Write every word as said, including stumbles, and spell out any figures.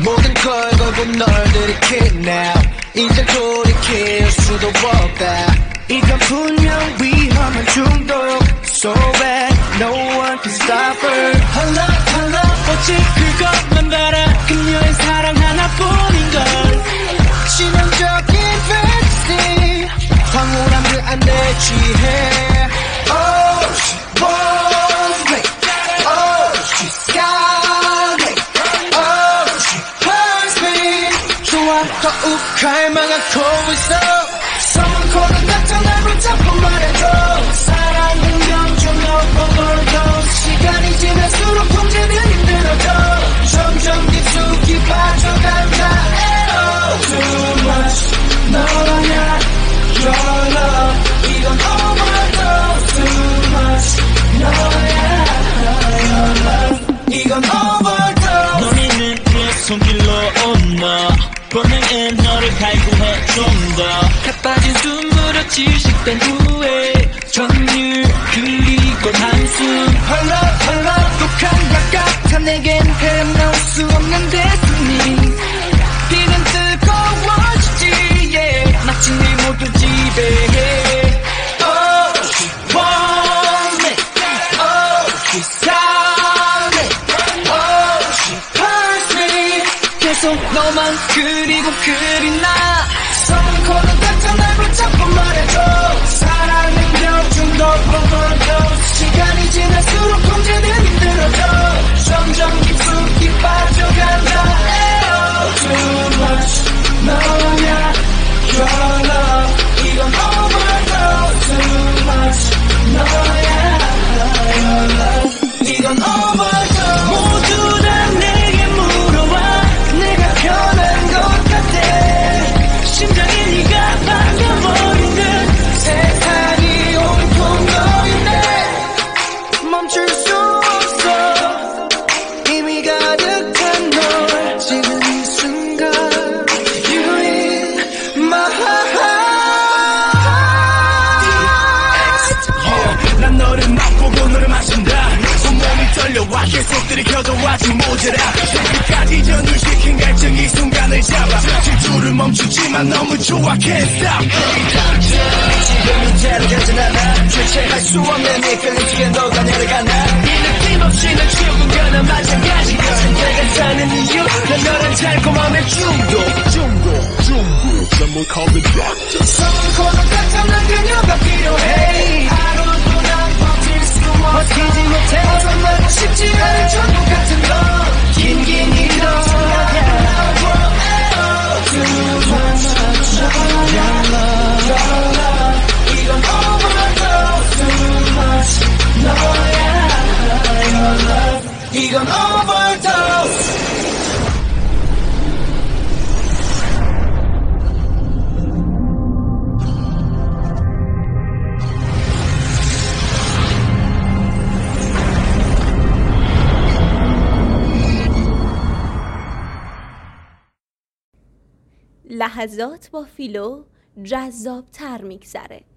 모든 걸 걸고 널 들이킬 now 이제 돌이킬 수도 없다 이건 분명 위험한 중독 So bad no one can stop her 헐라 헐라 오직 그것만 바라 그녀의 사랑 하나뿐인걸 치명적인 fantasy 황홀함을 안 내취해 Oh she wants me Oh she's got me Oh she hurts me 좋아 더욱 갈망하고 있어 Someone call the doctor 날 붙잡고 말해줘 사랑은 영존 overdose 시간이 지날수록 통제는 힘들어져 점점 깊숙이 빠져간다 oh, Too much 너야 Your love 이건 overdose Too much 너야 Your love 이건 overdose 너는 내 손길로 온너 본능은 너를 갈구해 좀 더 가빠진 숨으로 질식된 후에 전율 그리고 한숨 헐라 헐라 독한 것 같아 내겐 헤어나올 수 없는 데스니 비는 뜨거워지지 yeah. 마치 네 모두 지배해 Oh she wants me Oh she's got me Oh she hurts me 계속 너만 그리고 그리나 서문코는 닥쳐 날 붙잡고 말해줘 사랑은 병중독 overdose 시간이 지날수록 통제는 힘들어져 점점 깊숙이 빠져간다 oh, Too much 너야 Your love 이건 overdose Too much 너야 Your love 이건 overdose 모두 다 내게 물어와 내가 변한 것 같아 심장이 네가 바뀌어버린 듯 세상이 온통 너인데 멈출 수 없어 이미 가득한 널 지금 이 순간 You in my heart yeah, 난 너를 맛보고 너를 마신다 온몸이 떨려와 계속 들이켜도 아직 모자라 새벽까지 전율시킨 갈증 이 순간을 잡아 질투를 멈추지만 너무 좋아 Can't stop 지금은 제로 되진 않아 주체할 수 없는 이 끌림속에 너가 내려가나 이 느낌 없이 널 지우고 가나 마찬가지야 내가 사는 이유 난 너란 달콤함의 중독 중독 중독 Someone call the doctor Someone call the doctor 난 그녀가 필요해 하루도 난 버틸 수 없어 버티지 못해 벗어나고 싶지 않은 천국 같은 너 긴긴 이런 생각이야 Too much Your love Your love 이건 overdose Too much 너야 Your love 이건 overdose لحظات با فیلو جذاب تر میگذره.